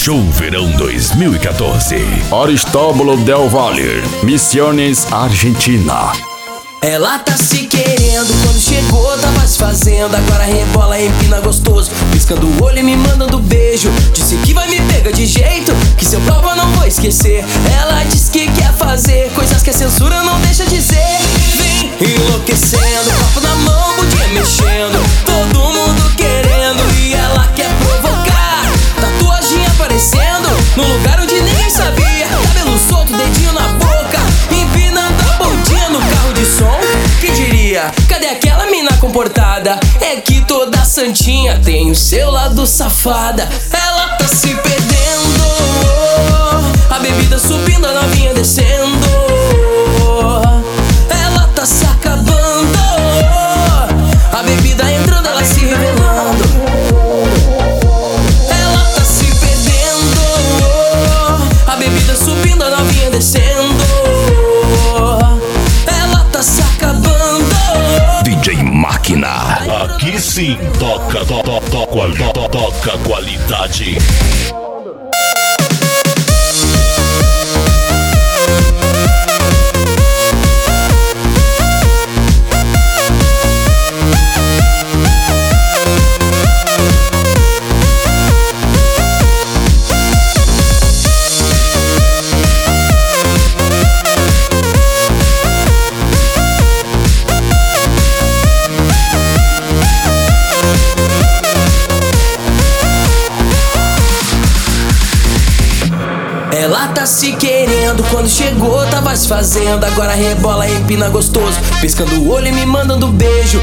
Show Verão 2014. Aristóbulo del Valle, Misiones, Argentina. Ela tá se querendo, quando chegou tava se fazendo. Agora rebola, empina gostoso, piscando o olho e me mandando beijo. Disse que vai me pegar de jeito, que se eu provo eu não vou esquecer. Ela diz que quer fazer coisas que a censura não deixa dizer. Vem enlouquecendo, copo na mão, bundinha mexendo, todo mundo querendo e ela quer provocar. Tatuagem aparecendo no lugar onde ninguém sabia. Cabelo solto, dedinho na boca, empinando a bundinha no carro de som. Quem diria? Cadê aquela mina comportada? É que toda santinha tem o seu lado safada. Ela tá se perdendo, a bebida subindo, a novinha descendo. Ela tá se acabando, a bebida entrando, ela se revelando. Ela tá se perdendo, a bebida subindo, a novinha descendo. Ela tá se acabando. DJ Máquina. Aqui sim toca qualidade. Ela tá se querendo, quando chegou tava se fazendo. Agora rebola, empina gostoso, piscando o olho e me mandando beijo.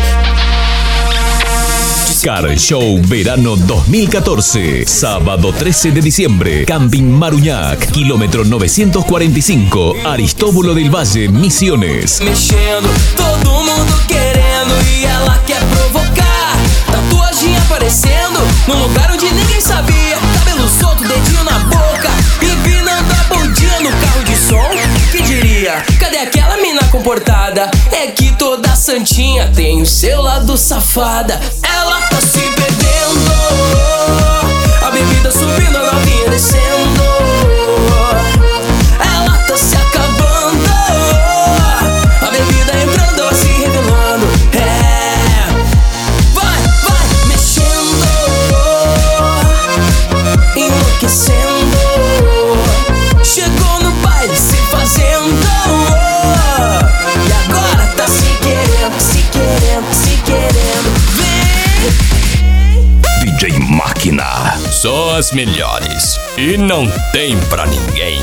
Car Show Verano 2014, sábado 13 de diciembre, Camping Maruñac, kilómetro 945, Aristóbulo del Valle, Misiones. Mexendo, todo mundo querendo e ela quer provocar. Tatuagem aparecendo no lugar onde ninguém sabia. Cabelo solto, dedinho na boca, empinando a bundinha no carro de som. Quem diria? Cadê aquela mina comportada? É que toda santinha tem o seu lado safada. Ela tá se perdendo, a bebida subindo, a novinha descendo. Ela tá se acabando, a bebida entrando, ela se revelando. Vai mexendo, enlouquecendo. Chegou no baile se fazendo, e agora tá se querendo, se querendo, se querendo. Vem! DJ Máquina. Só as melhores. E não tem pra ninguém.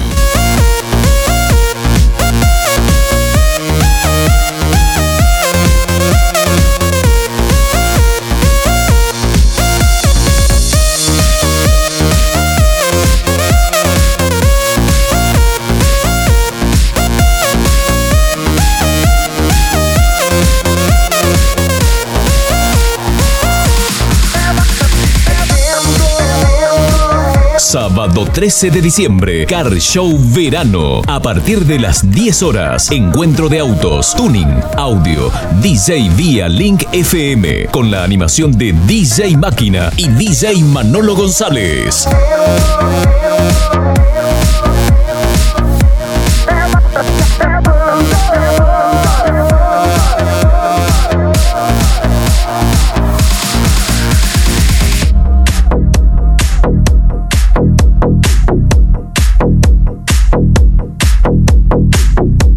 Sábado 13 de diciembre, Car Show Verano. A partir de las 10 horas, encuentro de autos, tuning, audio, DJ vía Link FM, con la animación de DJ Máquina y DJ Manolo González.